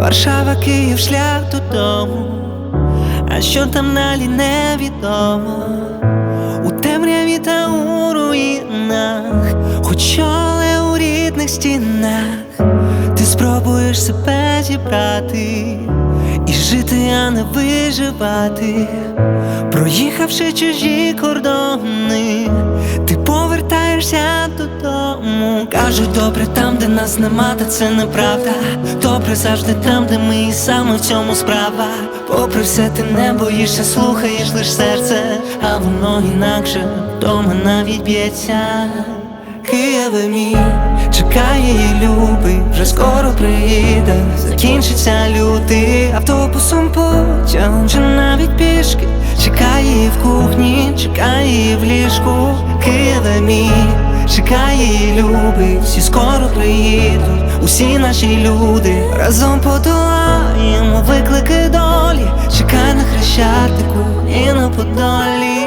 Варшава, Київ, шлях додому, а що там далі невідомо. У темряві та у руїнах, хоч оле у рідних стінах. Ти спробуєш себе зібрати і жити, а не виживати. Проїхавши чужі кордони, ти повертаєшся додому. Кажуть, добре там, де нас нема, та це неправда. Добре завжди там, де ми, і саме в цьому справа. Попри все ти не боїшся, слухаєш лиш серце, а воно інакше вдома навіть б'ється. Києве мій, чекає її любий, вже скоро приїде, закінчиться лютий. Автобусом, потягом чи навіть пішки, чекає її в кухні, чекає її в ліжку. Києве мій, чекає її любий, всі скоро приїдуть, усі наші люди. Разом подолаємо виклики долі, чекай на Хрещатику і на Подолі.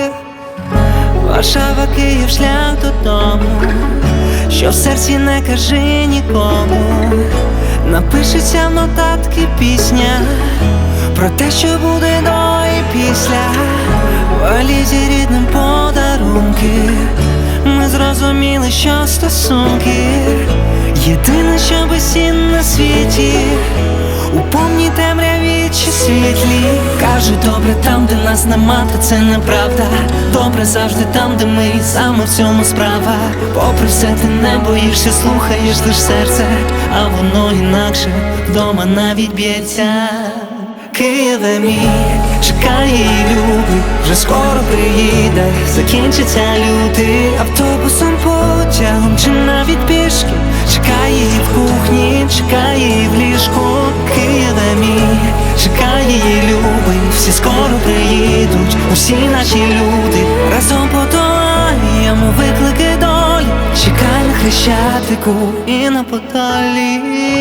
Варшава, Київ, шлях додому, що в серці не кажи нікому. Напишеться в нотатки пісня про те, що буде до і після. В валізі рідним подарунки, ми зрозуміли, що стосунки єдине, що безцінне на світі, у повній темряві чи світлі. Кажуть, добре там, де нас нема, та це неправда. Добре завжди там, де ми, і саме в цьому справа. Попри все ти не боїшся, слухаєш лиш серце, а воно інакше вдома навіть б'ється. Києве мій, чекає її любий, вже скоро приїде, закінчиться лютий. Автобусом, потягом чи навіть пішки, чекає її в кухні, чекає її в ліжку. Києве мій, чекає її любий, всі скоро приїдуть, усі наші люди. Разом подолаємо виклики долі, чекай на Хрещатику і на Подолі.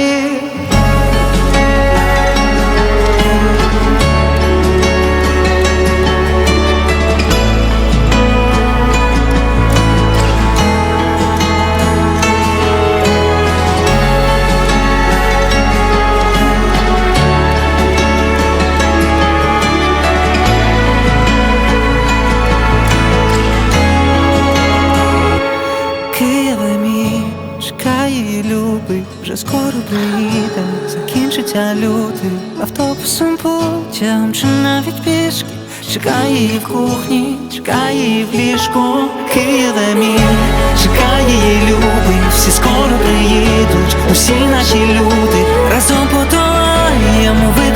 Чекає її любий, вже скоро приїде, закінчиться лютий. Автобусом, потягом чи навіть пішки, чекає її в кухні, чекає її в ліжку. Києве мій, чекає її любий, всі скоро приїдуть, усі наші люди. Разом подолаємо